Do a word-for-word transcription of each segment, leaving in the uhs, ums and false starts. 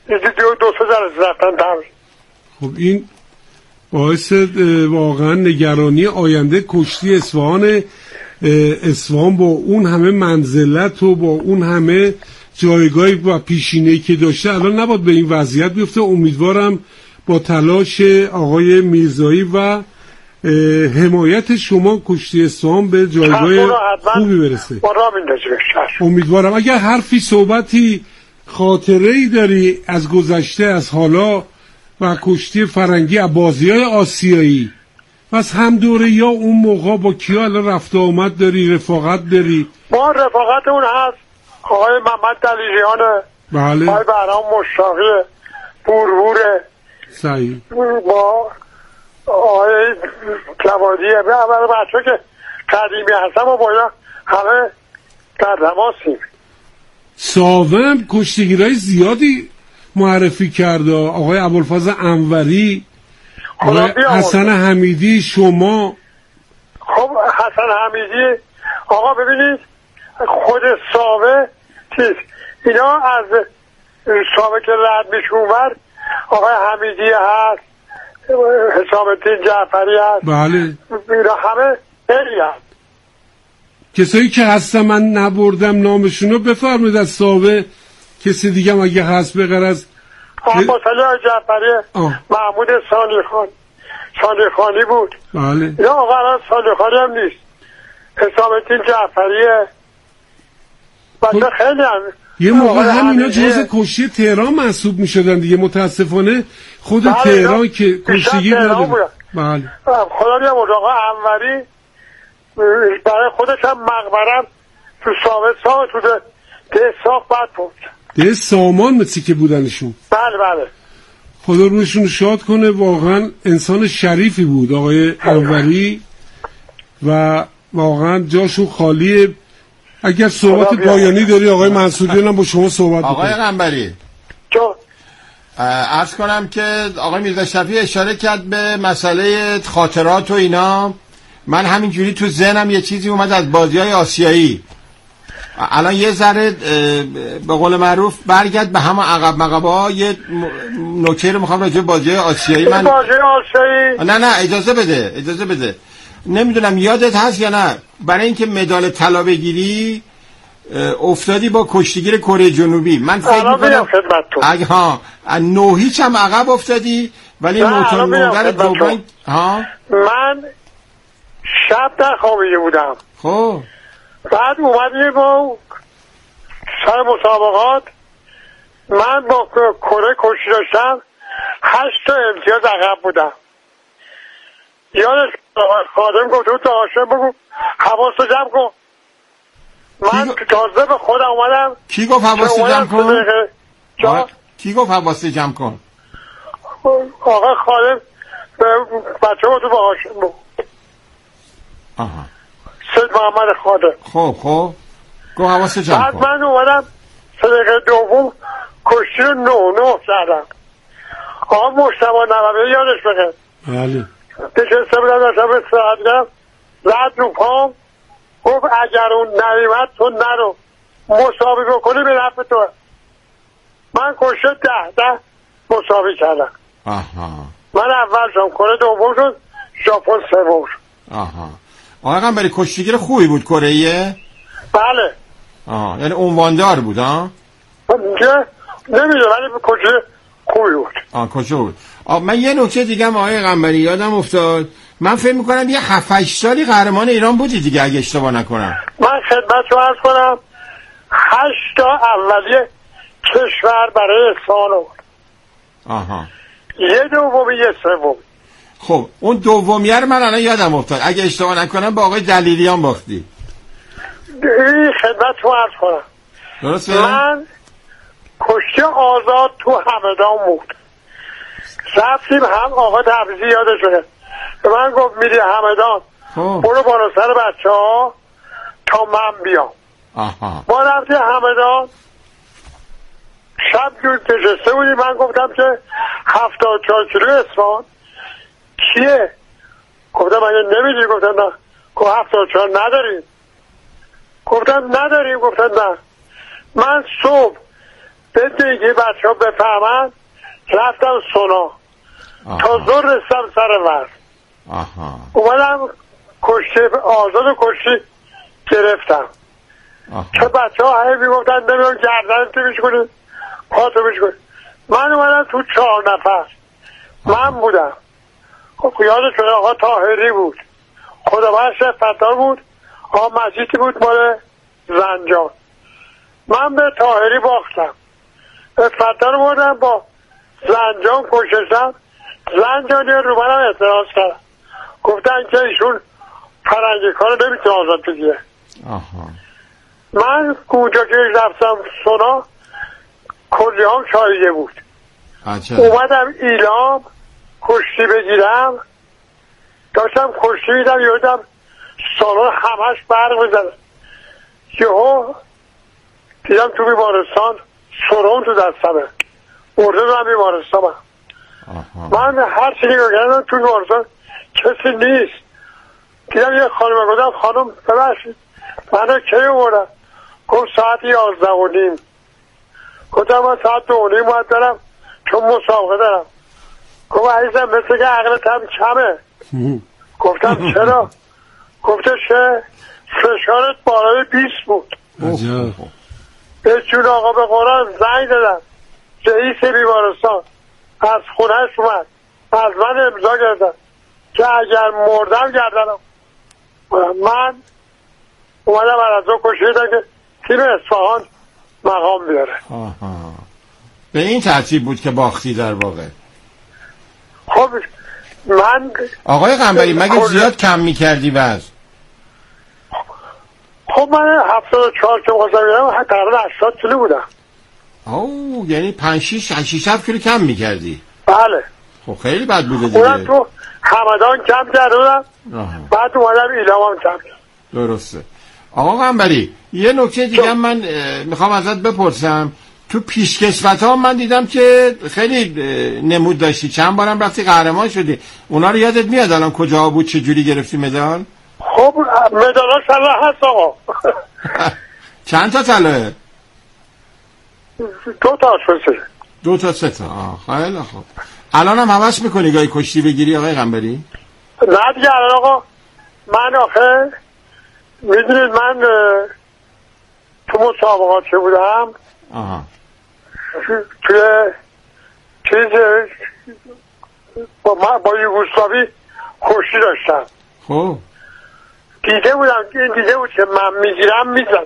دو دو سه جلسه رفتن تمرین. خب این باعث واقعا نگرانی آینده کشتی اصفهان. اصفهان با اون همه منزلت و با اون همه جایگاهی و پیشینه‌ای که داشته الان نباید به این وضعیت بیفته. امیدوارم با تلاش آقای میرزایی و حمایت شما کشتی اصفهان به جایگاه خوبی برسه. امیدوارم. اگر حرفی صحبتی خاطره‌ای داری از گذشته، از حالا و کشتی فرنگی از بازی‌های آسیایی، پس هم دوره یا اون موقع با کیا الان رفت آمد داری، رفاقت داری؟ ما رفاقت اون هست آقای محمد دلیلیانه، بله، آقای بهرام مشتاقیه، بوربوره، صحیح، با آقای جوادیه، به اول بچه که قدیمی هستم و باید همه در تماسیم. ساوم کشتیگیرهای زیادی معرفی کرده، آقای ابوالفضل انوری، آقای حسن حمیدی، شما. خب حسن حمیدی آقا ببینید خود ساوه چیز اینا از ساوه که رد میشون بر آقای حمیدی هست، حسام الدین جعفری هست، بله، اینا همه خیلی هست. کسایی که هستم من نبردم نامشونو بفرمید از ساوه، کسی دیگه هم اگه هست بغیر از آقا مسئله جعفری، محمود صالحخان صالحخانی بود، بله، یا آقا الان صالحخانی هم نیست، حسام الدین جعفریه، بچه خیلی هم یه موقع هم اینا جز کشتی تهران محسوب می شدن دیگه. متاسفانه خود بله تهران که کشتیگیر نداره. بله خدا بیامرد. آقا انوری برای خودش هم مقبرم تو ساوه ساوه تو ده, ده ساخت بعد بود، ده سامان مثل که بودنشون. بله بله، خدا روشون شاد کنه. واقعا انسان شریفی بود آقای انوری و واقعا جاشون خالیه. اگر صحبت پایانی داری آقای منصوریان هم با شما صحبت بکنم. آقای قنبری عرض کنم که آقای میرزا شفیع اشاره کرد به مسئله خاطرات و اینا. من همینجوری تو ذهنم یه چیزی اومد از بازی‌های آسیایی. الان یه ذره به قول معروف برگرد به همه عقب مقبه ها. یه نکته رو میخوام راجع به بازی‌های آسیایی من بازی‌های آسیایی نه نه اجازه بده اجازه بده نمیدونم یادت هست یا نه، برای اینکه مدال طلا بگیری افتادی با کشتیگیر کره جنوبی. من فکر می‌کنم اگه ها نه هیچ هم عقب افتادی ولی موتور مادر دوم. ها من شب در خوابیده بودم، خب بعد اومدیم با سر مسابقات من با کره کشتی داشتم، هشت تا امتیاز عقب بودم. یادش خادم گفت تو هاشم بگو حواستو جمع کن. من تازه به خودم اومدم. کی گفت حواستو جمع کن؟ کی گفت حواستو جمع کن؟ آقا خادم به بچه ها تو به هاشم بگو. آها سید محمد خادم. خب خب گفت حواستو جمع کن. بعد من اومدم صدقه دوم کشتی رو نه نه کردم. آقا مجتبی نووی یادش بگه. بله نشسته بودم داشتم استراحت کردم، زد رو پام گفت اگر اون نریمت تو نرو مساوی بکنی به نفع تو. من کشته ده ده مساوی کردم. آها من اول شدم، کره دوم شد، ژاپن سوم شد. آها آقا قنبری کشتیگیر خوبی بود کره‌ایه؟ بله. آها یعنی عنواندار بود ها؟ نمیدونم ولی کشتی خوبی بود. آه کجا بود؟ آه من یه نکته دیگه هم آقای قنبری یادم افتاد. من فکر میکنم یه هفت هشت سالی قهرمان ایران بودی دیگه اگه اشتباه نکنم. من خدمتتون عرض کنم هشت تا اولیه کشور برای اصفهان بود. آها یه دومی یه سوم. خب اون دومیه رو من الان یادم افتاد، اگه اشتباه نکنم با آقای دلیلیان باختی. این خدمتتون عرض کنم درسته؟ من کشتی آزاد تو همدان بود، رفتیم هم آقا تبریزی یادشونه به من گفت میری همدان برو بالا سر بچه ها تا من بیام. آها ما رفتیم همدان، شب جور نشسته بودیم، من گفتم که هفتاد چهار کیلو اصفهان کیه؟ گفتم اگه نمیدی. گفتم نه. گفت هفتاد چهار نداریم. گفتم نداریم. گفتم نه. من صبح به دیگه بچه ها بفهمن رفتم سونا تا زور رسیدم سر ورد. آها. اومدم کشتی آزاد و کشتی گرفتم. آها. که بچه ها هی میگفتن نمیدونم گردن تو بیش کنید پاتو بیش کنید. من اومدم تو چهار نفر من بودم. خب یاد شده آقا طاهری بود، خدا بخش فتار بود، آقا مجیدی بود مال زنجان. من به طاهری باختم، به فتار بودم با زنجان کششم. زنجانی رو منم اعتراض کردم، گفتن که ایشون فرنگی کار نمیتونه آزاد بگیره. آها. من اونجا که رفتم سونا کلی هم شایده بود. عجب. اومدم ایلام کشتی بگیرم، داشتم کشتی میدم یادم سالن همش برق میزنه. یهو دیدم تو بیمارستان سرون تو دستمه، برده دارم بیمارستان. من هر چی نگاه کردم تو بیمارستان کسی نیست. دیدم یه خانم گفتم خانم ببخشید منو کی بردم؟ گفت ساعت یازده و نیم. گفتم من ساعت دو و نیم باید دارم چون مسابقه دارم. گفت عزیزم مثل که عقلت هم کمه. گفتم چرا؟ گفتش که فشارت بالای بیست بود. به جون آقا به قرآن زنگ دادم رئیس بیمارستان از خونهش اومد از من امضا گرفتن که اگر مردم گردنم. من اومدم از او کشیدم که تیم اصفهان مقام بیاره. آها. به این ترتیب بود که باختی در واقع. خب من آقای قنبری مگه زیاد کم میکردی وزن؟ خب من هفتاد و چهار که بخواستم بیارم تقریبا هشتاد کیلو بودم. اوه یعنی پنج شیش شیش هفت کیلو کم میکردی؟ بله. خب خیلی بد بوده دیگه. اونم تو همدان کم کرده بودم، بعد اومدم ایلام هم کم کرد. درسته. آقا قنبری یه نکته دیگه من میخوام ازت بپرسم. تو پیشکسوت ها من دیدم که خیلی نمود داشتی، چند بارم رفتی قهرمان شدی. اونا رو یادت میاد الان کجا بود چه جوری گرفتی مدال؟ خب مدالاش طلا هست آقا. چند تا طلاه؟ دو تا شده. دو تا سه تا. آه خیلی خوب. الان هم حوض میکنی گاهی کشتی بگیری آقای قنبری؟ نه دیگه الان آقا من آخه میدونید من تو مسابقات که بودم آها. توی چیز با, با یوگسلاوی کشتی داشتم. خب دیده بودم دیده بود که من میگیرم میزنم.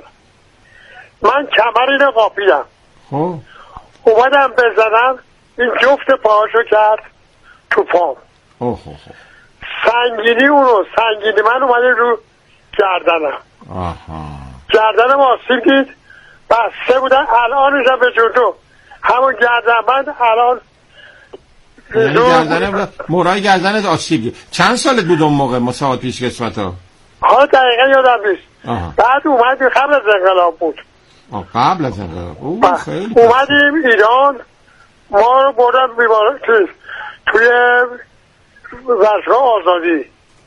من کمر اینو قاپیدم. خب اومدم بزنم این جفت پاهاشو کرد تو پام. اوه اوه. سنگینی اونو سنگینی من اومده رو گردنم. آها. گردنم آسیب دید بسته بودن. الانشم به جودو همون گردن من الان یعنی گردنه مورای گردنت آسیب دید. چند سالت بود اون موقع مسابقات پیشکسوت ها؟ ها دقیقا یادم نیست. بعد اومدیم قبل از انقلاب بود. آه قبل از انقلاب. اومدیم ایران ما رو بردن بیمار توی ورزشگاه آزادی.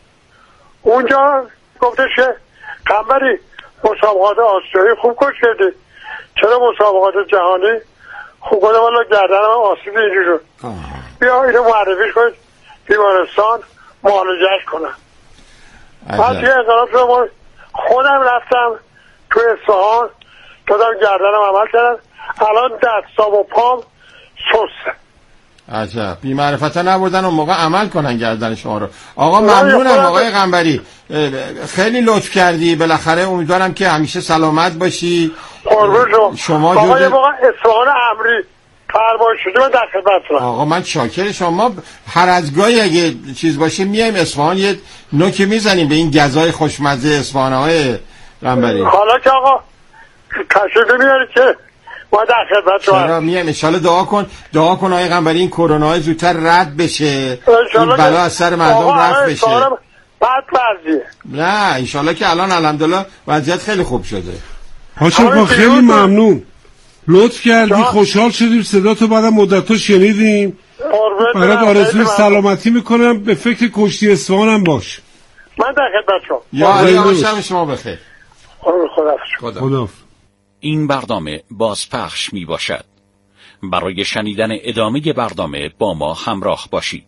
اونجا گفتش که قنبری مسابقات آسیایی خوب کش کردی، چرا مسابقات جهانی خوب کنه؟ والا گردنم آسیب اینجور شد، بیا اینو معرفیش کنید بیمارستان معالجهش کنم. بعد توی انقلاب شما خودم رفتم تو اصفهان دادم گردنم عمل کردم. الان دستام و پام سسته. عجب بی معرفتا نبودن اون موقع عمل کنن گردن شما رو. آقا ممنونم آقای قنبری، خیلی لطف کردی. بالاخره امیدوارم که همیشه سلامت باشی. قربون شما آقا یه موقع اصفهان امری فرمایش شدی من در خدمتتونم. آقا من شاکر شما. هر از گاهی اگه چیز باشه میایم اصفهان یه نوکی میزنیم به این گزای خوشمزه اصفهان های قنبری. حالا که آقا تشریف میارید که ما در خدمتتونم. چرا میایم. ان شاءالله دعا کن دعا کن آقای قنبری این کرونا زودتر رد بشه، این بلا از سر مردم رفت بشه. بعد وضعیه نه ان شاءالله که الان الحمدلله وضعیت خیلی خوب شده. هاشم خیلی ممنون، لطف کردی، خوشحال شدیم صدا تو بعد مدت‌ها شنیدیم. برات آرزوی سلامتی میکنم، به فکر کشتی اصفهانم باش. من در خدمتتونم. یا علی شب شما بخیر. خدا خدا. این برنامه بازپخش می باشد. برای شنیدن ادامه برنامه با ما همراه باشید.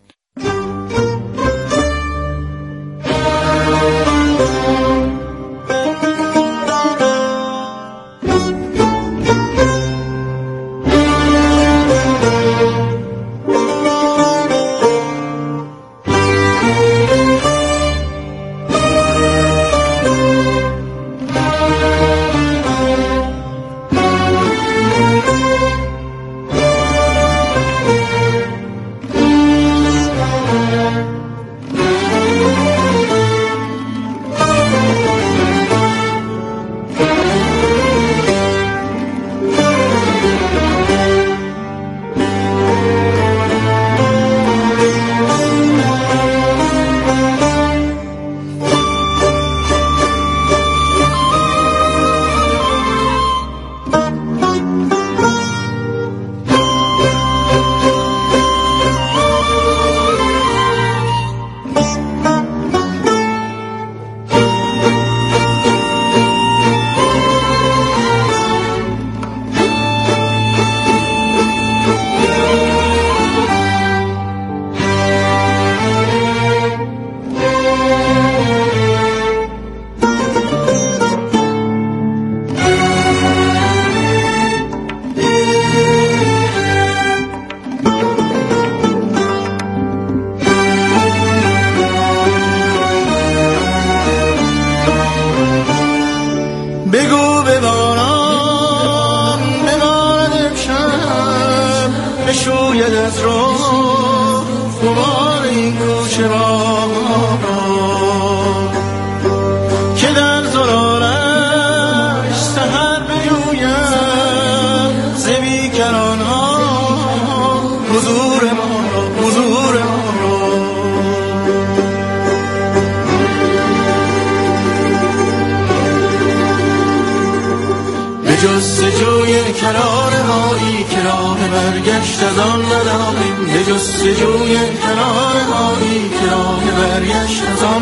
جستجوی کناره هایی که راه برگشت از آن نداریم، به جستجوی کناره هایی که راه برگشت از آن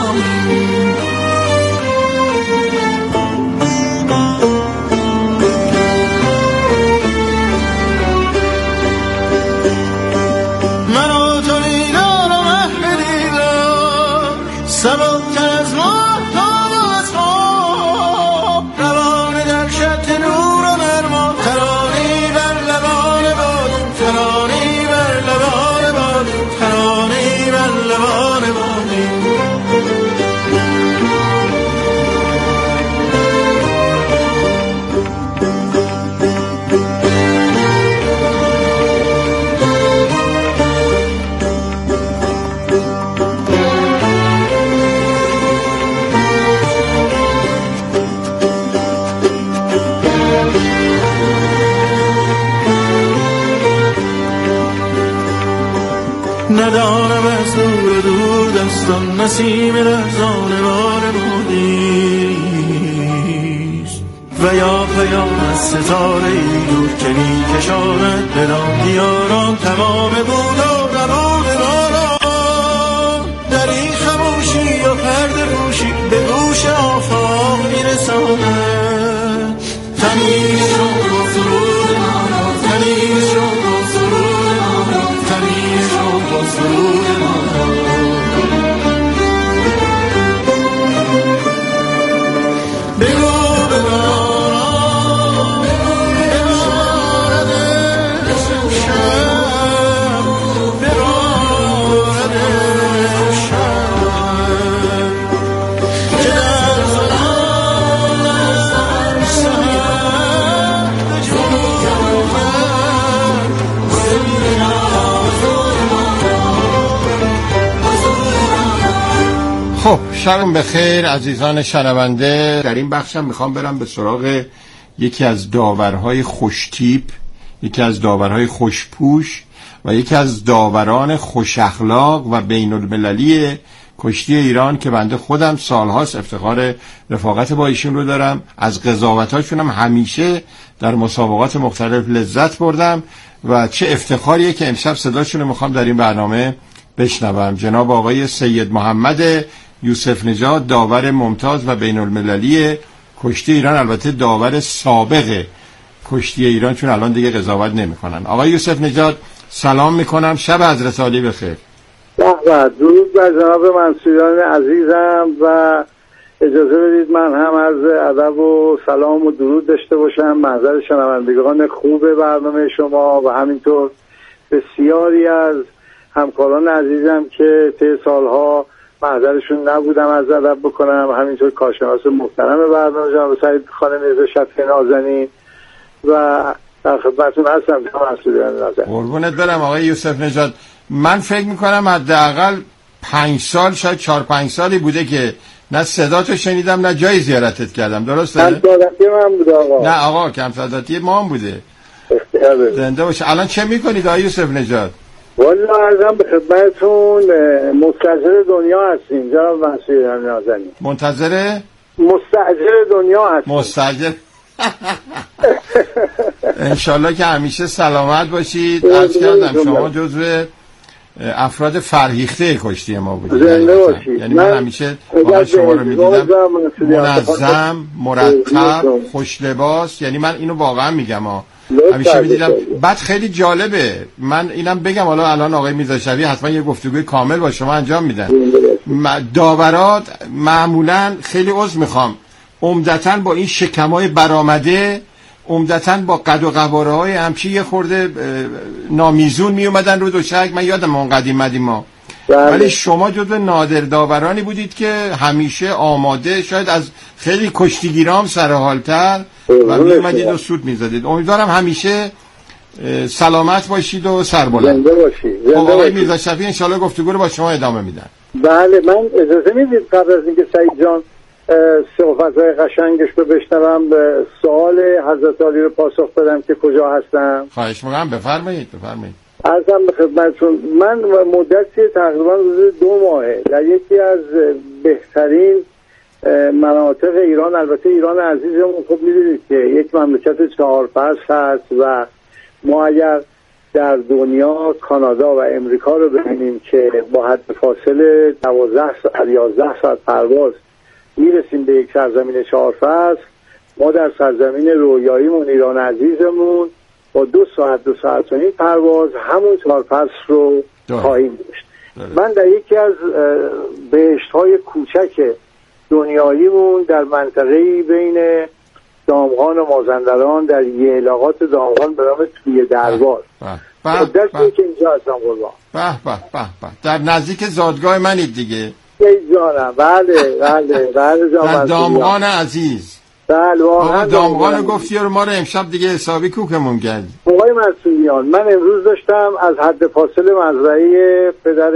نداریم. من و تو دیدار و محل دیدار سبکتر از ما ندانم از دور دور دستان نسیم لرزان بار مادیست و یا پیام از ستاره ای دور که می کشاند به راه دیاران تمام بود و نبود باران. در این خموشی و پرده پوشی به گوش آفاق می رساند تمیز شد و سرود ما، تمیز شد و سرود ما، تمیز شد و سرود ما. بگو بباران ببارد شب، ببارد شب که در زمان سهر به جوی آمد زمین آزور ما. خب شبم بخیر عزیزان شنونده. در این بخشم میخوام برم به سراغ یکی از داورهای خوشتیپ، یکی از داورهای خوشپوش و یکی از داوران خوش اخلاق و بین المللی کشتی ایران که بنده خودم سالهاست افتخار رفاقت با ایشون رو دارم. از قضاوتاشون هم همیشه در مسابقات مختلف لذت بردم و چه افتخاریه که امشب صداشون رو میخوام در این برنامه بشنوم. جناب آقای سید محمد یوسف نژاد، داور ممتاز و بین المللی کشتی ایران، البته داور سابق کشتی ایران، چون الان دیگه قضاوت نمیکنن. آقای یوسف نژاد سلام میکنم، شب حضرت عالی بخیر. به درود بر جناب منصوریان عزیزم و اجازه بدید من هم عرض ادب و سلام و درود داشته باشم محضر شنوندگان خوب برنامه شما و همینطور بسیاری از همکاران عزیزم که طی سالها محضرشون نبودم از ادب بکنم، همینطور کارشناس محترم برنامه جناب سعید خانم میرزا شفیع نازنین و در خدمتتون هستم جناب منصوریان نازنین. قربونت برم آقای یوسف نژاد. من فکر میکنم حداقل پنج سال شاید چهار پنج سالی بوده که نه صداتو شنیدم نه جای زیارتت کردم، درسته؟ کم صداتی من بوده آقا. نه آقا کم صداتی ما هم بوده. زنده باشه. الان چه میکنید آقای یوسف نژاد؟ والا عرضم به خدمتتون مستأجر دنیا هستیم جناب منصوریان نازنین. منتظر؟ مستأجر دنیا هستیم. مستأجر. انشالله که همیشه سلامت باشید. عرض کردم شما جزو افراد فرهیخته کشتی ما بودید. زنده باشید. یعنی من همیشه واقعا شما رو میدیدم منظم، مرتب، خوش لباس. یعنی من اینو واقعا میگم ها، همیشه میدیدم. بعد خیلی جالبه، من اینم بگم، حالا الان آقای میرزا شفیع حتما یه گفتگوی کامل با شما انجام میدن. داورات معمولا خیلی عذر میخوام عمدتاً با این شکمای برآمده، عمدتاً با قد و قواره های همچی یه خورده نامیزون می اومدن رو دوشک. من یادم اون قدیم مدیم ما، ولی شما جزو نادر داورانی بودید که همیشه آماده، شاید از خیلی کشتیگیرام سرحالتر، و می اومدید و سود می زدید. امیدوارم همیشه سلامت باشید و سربلند. زنده باشید. آقای میرزا شفیع انشالله گفتگو رو با شما ادامه میدن. بله، من اجازه میدید قبل از اینکه سعید جان صحبت‌های قشنگش رو بشنوم به سوال حضرت عالی رو پاسخ بدم که کجا هستم؟ خواهش می‌کنم، بفرمایید بفرمایید. عرضم به خدمتتون، من مدتی تقریبا حدود دو ماهه در یکی از بهترین مناطق ایران، البته ایران عزیزمون خب می‌دونید که یک مملکت چهار فصل هست و ما اگر در دنیا کانادا و امریکا رو ببینیم که با حد فاصله دوازده ساعت یازده ساعت پرواز میرسیم به یک سرزمین چهار فصل، ما در سرزمین رویاییمون ایران عزیزمون با دو ساعت دو ساعت و نیم پرواز همون چهار فصل رو خواهیم داشت. من در یکی از بهشت‌های کوچک دنیاییمون در منطقه‌ای بین دامغان و مازندران در یهلاقات دامغان به نام توی دربار مدتی که اینجا هستم قربان. به به به به، در نزدیک زادگاه منید دیگه. ای جانم. بله بله بله در دامغان عزیز. بله واقعا دامغان گفتی رو ما رو امشب دیگه حسابی کوکمون کرد. آقای منصوریان، من امروز داشتم از حد فاصله مزرعه پدر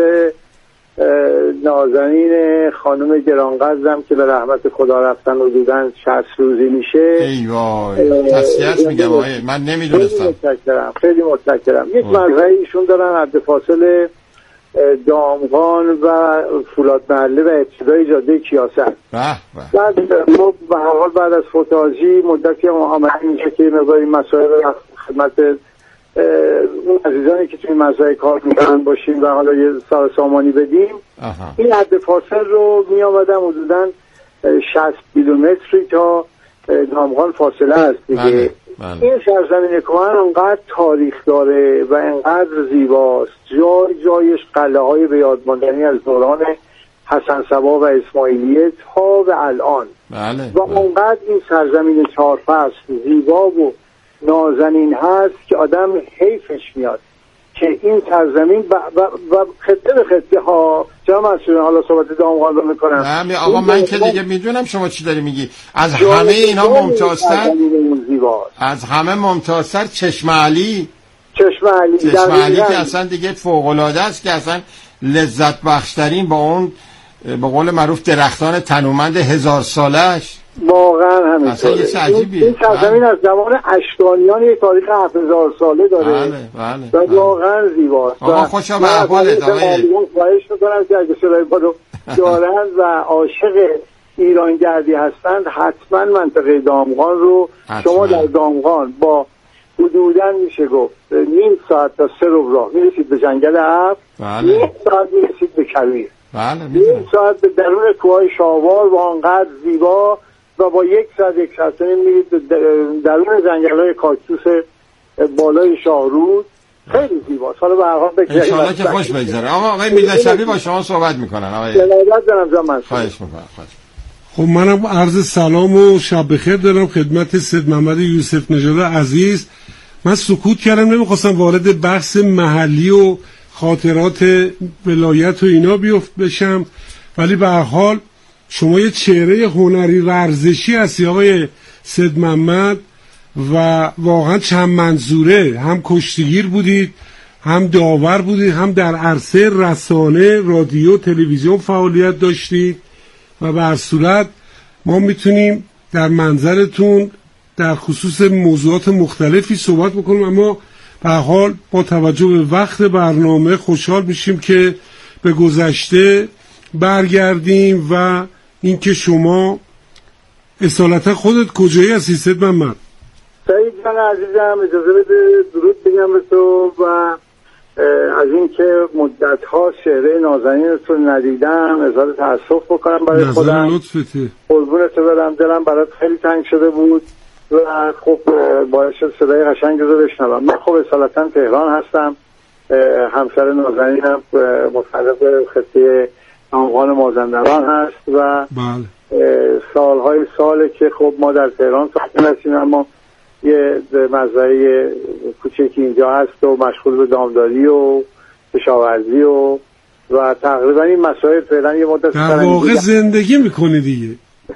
نازنین خانم گرانقدرم که به رحمت خدا رفتن حدوداً شصت روزی میشه. ای وای، تسلیت میگم آقای، من نمیدونستم. خیلی متشکرم خیلی متشکرم. یک مزرعه ایشون دارن حد فاصله دامغان و فولاد محله و ابتدای جاده کیاسر. بعد ما به هر حال بعد از فوتاژی مدتی آمدیم اینجا که مقدار این مسائل رو خدمت اون عزیزانی که توی مزرعه کار میکنن باشیم و حالا یه سر سامانی بدیم. آها. این حد فاصل رو می آمدم حدوداً شصت کیلومتری تا دامغان فاصله است دیگه. بله. بله. این سرزمین کهن انقدر تاریخ داره و انقدر زیباست، جای جایش قلعه های به یاد ماندنی از دوران حسن صبا و اسماعیلیه تا به الان. بله. و انقدر این سرزمین چهار فصل زیبا و نازنین هست که آدم حیفش میاد که این سرزمین و, و, و خطه به خطه ها جا مسئولین حالا صحبت دامغان رو میکنم. نه آقا من که دیگه میدونم شما چی داری میگی. از همه اینا ممتازتر، از همه ممتازتر چشم علی. چشم علی چشم علی که اصلا دیگه فوق العاده است، که اصلا لذت بخشترین با اون به قول معروف درختان تنومند هزار سالش. واقعا همین اصلا یه چه عجیبیه. این سرزمین از زمان اشکانیان یک تاریخ هفت هزار ساله داره. بله بله. و واقعا زیباست. آقا خوشا به احوالت آقای. خواهش میکنم که اگه صدای ما رو دارند و عاشق ایرانگردی هستند حتما منطقه دامغان رو حتما. شما در دامغان با حدوداً میشه گفت نیم ساعت تا سه رو راه میرسید به جنگل ابر. بله. نیم ساعت میرسید به کویر. بله نیم ساعت به درون کوههای شاوار و آنقدر زیبا و با یک ساعت یک ساعت نیم میرید درون جنگل‌های کاکتوس بالای شاهرود. خیلی زیباست. حالا به هر حال بگذاریم ان شاءالله که خوش بگذره. آقا آقای میرزا شفیعی با شما صحبت میکنن. آقای جنابت دارم جان من خواهش میکنم. خواهش. خب منم عرض سلام و شب بخیر دارم خدمت سید محمد یوسف نژاد عزیز. من سکوت کردم، نمیخواستم وارد بحث محلی و خاطرات ولایت و اینا بیفت بشم، ولی به هر حال شما یه چهره هنری ورزشی هستی آقای سید محمد و واقعا چند منظوره، هم کشتیگیر بودید، هم داور بودید، هم در عرصه رسانه، رادیو، تلویزیون فعالیت داشتید و به هر صورت ما میتونیم در منظرتون در خصوص موضوعات مختلفی صحبت بکنیم، اما به هر حال با توجه به وقت برنامه خوشحال میشیم که به گذشته برگردیم و اینکه شما اصالتا خودت کجایی هستی سید محمد؟ سعید جان عزیزم اجازه بده درود بگم به تو و از اینکه مدت ها شعره نازنینتون ندیدم اظهار تأسف بکنم برای خودم. نظر لطفته. قربونت برم، دلم برات خیلی تنگ شده بود و خب باعث شد صدای قشنگ رو بشنوم. من خب اصالتا تهران هستم، همسر نازنینم متعلق خطه نامغان مازندران هست و بله. سالهای ساله که خب ما در تهران ساکن هستیم، اما یه مزرعه کوچکی اینجا هست و مشغول به دامداری و کشاورزی و و تقریبا این مسائل فعلا یه مدت در واقع زندگی میکنی دیگه.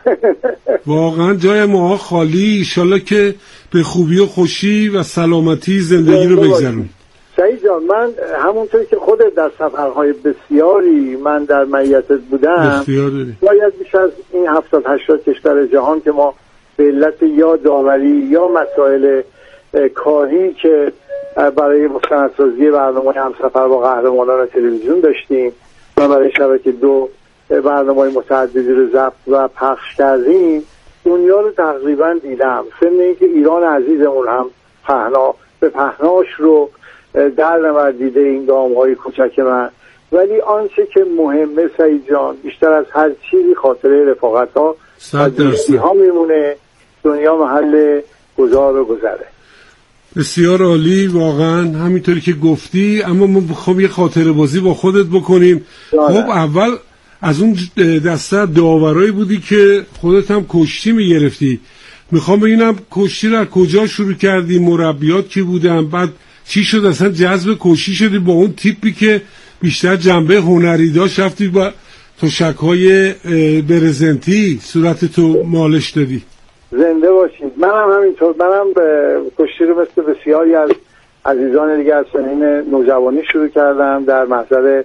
واقعا جای ما خالی، ایشالله که به خوبی و خوشی و سلامتی زندگی رو بگذرون. سعید جان من همونطور که خودت در سفرهای بسیاری من در معیتت بودم، باید بیش از این هفتاد هشتاد کشور جهان که ما به علت یا داوری یا مسائل کاری که برای مستندسازی برنامه همسفر با قهرمانان تلویزیون داشتیم و برای شبکه دو برنامه متعددی رو ضبط و پخش کردیم، دنیا رو تقریبا دیدم. ضمن اینکه ایران عزیزمون هم پهنا به پهناش رو در نوردیده این گام‌های کوچک من، ولی آنچه که مهمه سعید جان بیشتر از هر چیزی خاطره رفاقت‌ها و دوستی‌ها میمونه. دنیا محل گذار و گذره. بسیار عالی، واقعا همینطوری که گفتی. اما ما بخوام یه خاطره بازی با خودت بکنیم. خب اول از اون دسته داورایی بودی که خودت هم کشتی میگرفتی. میخوام ببینم کشتی رو از کجا شروع کردی، مربیات کی بودن، بعد چی شد اصلا جذب کشتی شدی با اون تیپی که بیشتر جنبه هنری داشت، رفتی با تشک‌های برزنتی صورت تو مالش دادی؟ زنده باشید. منم هم همینطور، منم به کشتی رو مثل بسیاری از عزیزان دیگه از سنین نوجوانی شروع کردم. در محضر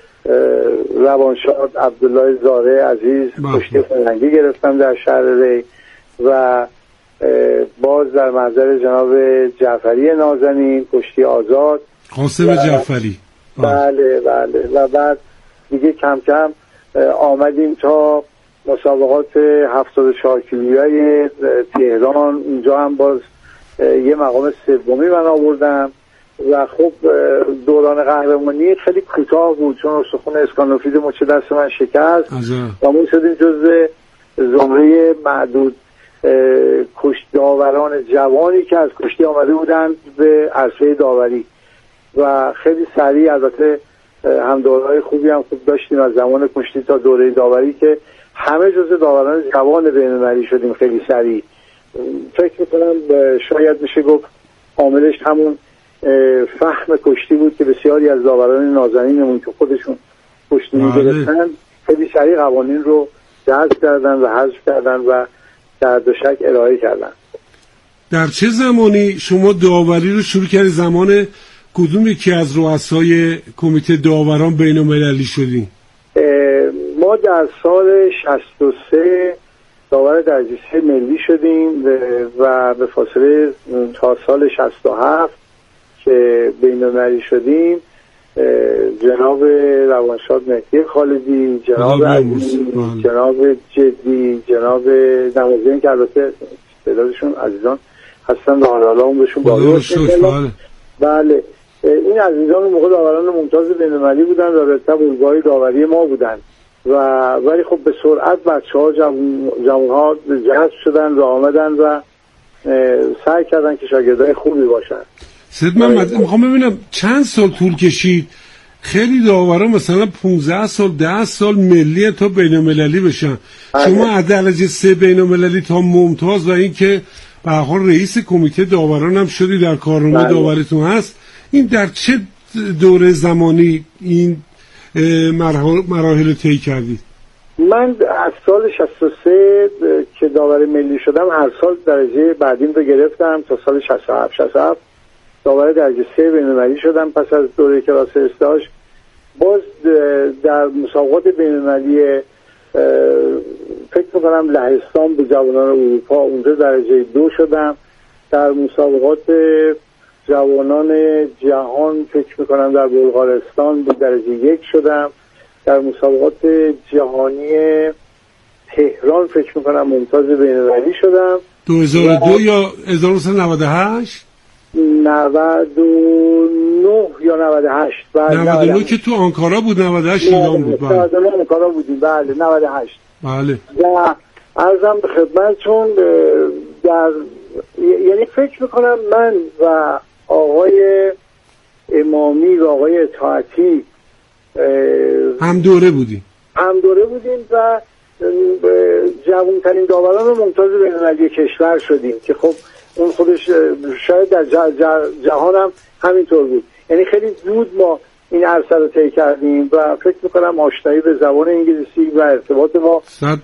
روانشاد عبدالله زاره عزیز کشتی فرنگی گرفتم در شهر ری و باز در محضر جناب جعفری نازنین کشتی آزاد، قاسم جعفری. بله بله. و بعد دیگه کم کم آمدیم تا مسابقات هفتاد و چهار کیلویی تهران. اونجا هم باز یه مقام سومی من آوردم و خب دوران قهرمانی خیلی کوتاه بود چون استخوان اسکانوفید مچ دست من شکست و ما شدیم جزو زمره معدود کشتی داوران جوانی که از کشتی آمده بودند به عرصه داوری و خیلی سریع، البته هم دورهای خوبی هم خوب داشتیم از زمان کشتی تا دوره داوری که همه جزو داوران جوان بین‌المللی شدیم خیلی سریع. فکر میکنم شاید میشه گفت عاملش همون فهم کشتی بود که بسیاری از داوران نازنینمون که خودشون کشتی می‌گرفتن خیلی سریع قوانین رو جذب کردن و حذف کردن و در دو شک ارائه کردن. در چه زمانی شما داوری رو شروع کردی؟ زمان کدوم یکی از رؤسای کمیته داوران بین‌المللی شدی؟ ما در سال شصت و سه داور درجه سه ملی شدیم و به فاصله تا سال شصت و هفت که بین‌المللی شدیم جناب روانشاد مهدی خالدی، جناب عزیزی، جناب جدی، جناب نمازین که البته تعدادشون عزیزان هستن و حالا اون بهشون باقی بله. بله این عزیزان موقع داوران ممتاز بین‌المللی بودن و رتب الگوهای داوری ما بودن و ولی خب به سرعت بچه ها جوان ها جذب شدن و آمدن و سعی کردن که شاگردای خوبی باشن. سید محمد میخوام ببینم چند سال طول کشید خیلی داورا مثلا پونزده سال ده سال ملی تا بین‌المللی بشن؟ شما از درجه سه بین‌المللی تا ممتاز و اینکه به هر حال رئیس کمیته داوران هم شدی، در کارنامه داوریتون هست. این در چه دوره زمانی این مراحل طی کردید؟ من از سال شصت و سه که داور ملی شدم هر سال درجه بعدیم رو گرفتم تا سال شصت و هفت شصت و هفت داور درجه سه بین‌المللی شدم. پس از دوره کلاس استاژ باز در مسابقات بین‌المللی فکر می‌کنم لهستان به جوانان اروپا اونجا درجه دو شدم. در مسابقات جوانان جهان فکر می‌کنم در بلغارستان به درجه یک شدم. در مسابقات جهانی تهران فکر می‌کنم ممتاز بین‌المللی شدم. دو هزار و دو یا هزار و نهصد و نود و هشت؟ نود و نه یا نود و هشت. نود و نه که تو آنکارا بود، نود و هشت ایران بود. بله نود و نه آنکارا بودیم. بله نود و هشت. بله. و عرضم به خدمتتون در یعنی فکر میکنم من و آقای امامی و آقای اطاعتی هم دوره بودیم هم دوره بودیم و جوانترین داوران ممتاز بین‌المللی کشور شدیم که خب اون خودش شاید در جهان هم همینطور بود. یعنی خیلی زود ما این عرصه رو طی کردیم و فکر میکنم آشنایی به زبان انگلیسی و ارتباط با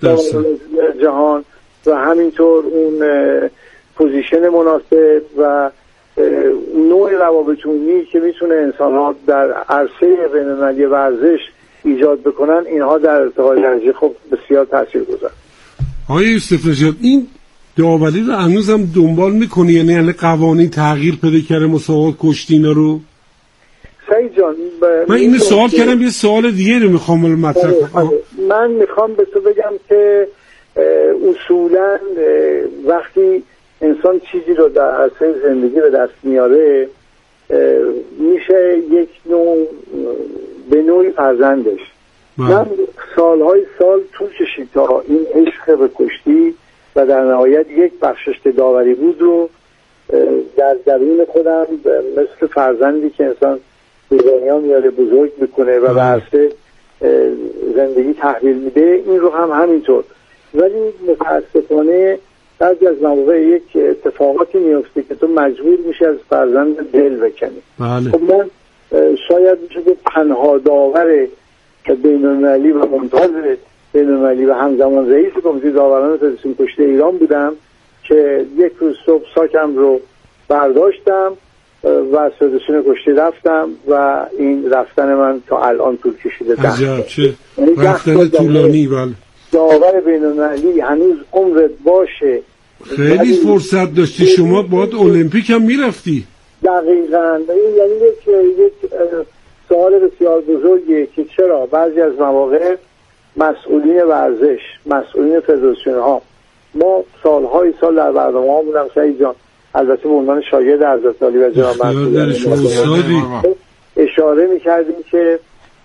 جهان و همینطور اون پوزیشن مناسب و نوع روابطونی که میتونه انسان ها در عرصه بین‌المللی ورزش ایجاد بکنن، اینها در ارتقای درجه خب بسیار تاثیر گذار. آقای یوسف نژاد این داوری رو هنوزم دنبال میکنی؟ یعنی یعنی قوانین تغییر پیدا کرده، مسابقات کشتی اینا رو؟ سعید جان من اینو سوال کردم، یه سوال دیگه رو میخوام مطرح کنم. من میخوام به تو بگم که اصولا وقتی انسان چیزی رو در عرصه زندگی به دست میاره میشه یک نوع به نوعی فرزندش. من سالهای سال طول کشید تا این عشق به کشتی و در نهایت یک بخشش که داوری بود رو در درون خودم مثل فرزندی که انسان به دنیا میاره بزرگ میکنه و به عرصه زندگی تحویل میده، این رو هم همینطور. ولی متاسفانه بعضی از مواقع یک اتفاقاتی میفته که تو مجبور میشه از فرزند دل بکنی. بله. خب من شاید میشه که تنها داور بین‌المللی و ممتاز بین‌المللی و همزمان رئیس کمیته داوران فدراسیون کشتی ایران بودم که یک روز صبح ساکم رو برداشتم و از فدراسیون کشتی رفتم و این رفتن من تا الان طول کشیده. عجب چه رفتن طولانی. بله. داور بین‌المللی هنوز عمرت باشه. خیلی فرصت داشتی شما، باید المپیک هم میرفتی. دقیقاً. یعنی یک یک سوال بسیار بزرگیه که چرا بعضی از مواقع مسئولین ورزش، مسئولین فدراسیون ها، ما سالهای سال در برنامه ها بودم سعید جان، البته به عنوان شاگرد حضرت علی و جناب مسئولین اشاره میکردیم که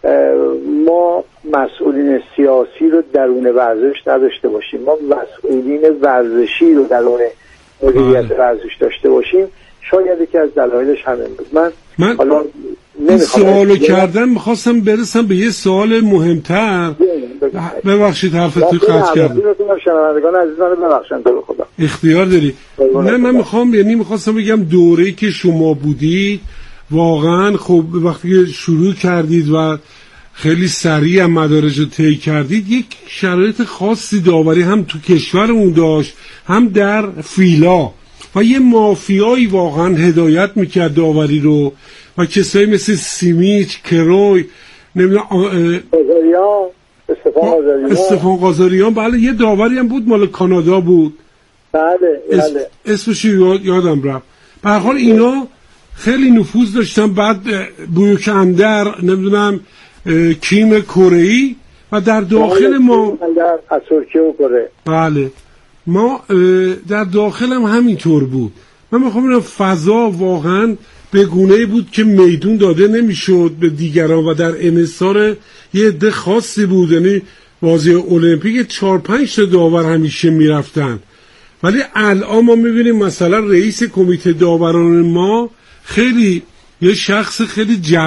ما مسئولین سیاسی رو درون ورزش نداشته باشیم، ما مسئولین ورزشی رو درون مدیریت ورزش داشته باشیم. شاید یکی از دلایلش همین بود. من, من حالا این سوالو کردم میخواستم برسم به یه سوال مهمتر. ببخشید حرفتو قطع کردم. شنوندگان عزیز منو ببخشید تو خدا. اختیار داری. نه من میخوام یعنی میخواستم بگم دوره‌ای که شما بودید واقعا خب وقتی شروع کردید و خیلی سریع هم مدارج رو طی کردید، یک شرایط خاصی داوری هم تو کشورمون داشت، هم در فیلا و یه مافیایی واقعا هدایت میکرد داوری رو و کسایی مثل سیمیچ، کروی، نمیدونم قاضاریان، استفان قاضاریان استفان قاضاریان بله یه داوری هم بود مال کانادا بود. بله بله اسمش یاد یادم رفت. به هر حال اینا خیلی نفوذ داشتن. بعد بویوک اندر، نمیدونم کیم کره‌ای و در داخل ما از ترکیه و کره. بله ما در داخل هم همینطور بود. من میخوام بگم فضا واقعا به گونه‌ای بود که میدون داده نمیشد به دیگران و در انحصار یه عده خاصی بود. یعنی بازی المپیک چهار پنج تا داور همیشه میرفتن، ولی الان ما میبینیم مثلا رئیس کمیته داوران ما خیلی یه شخص خیلی